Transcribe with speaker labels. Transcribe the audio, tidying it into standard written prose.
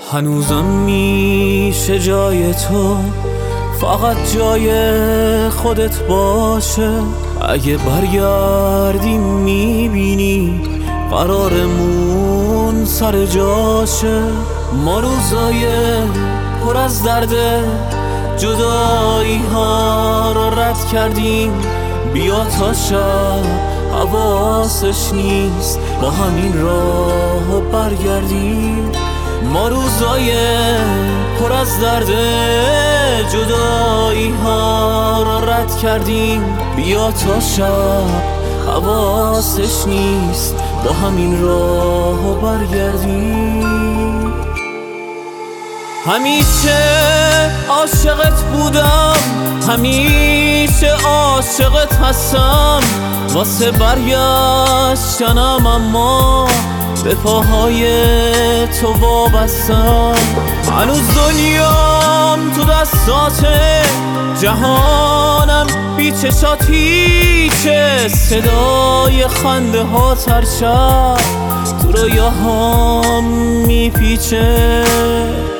Speaker 1: هنوزم میشه جای تو فقط جای خودت باشه. اگه برگردی میبینی قرارمون سر جاشه. ما روزای پر از درده جدایی ها رو رد کردیم. بیا تا شب حواسش نیست با همین راه برگردیم. ما روزای پر از درده جدایی ها رو رد کردیم. بیا تا شب حواسش نیست با همین راه برگردیم. همیشه عاشقت بودم، همیشه عاشقت هستم. واسه برگشتنم اما به پاهای تو وابستم. هنوز دنیام تو دستاته، جهانم بی چشاتیشه. صدای خنده ها هر شب تو رویاهام میپیچه.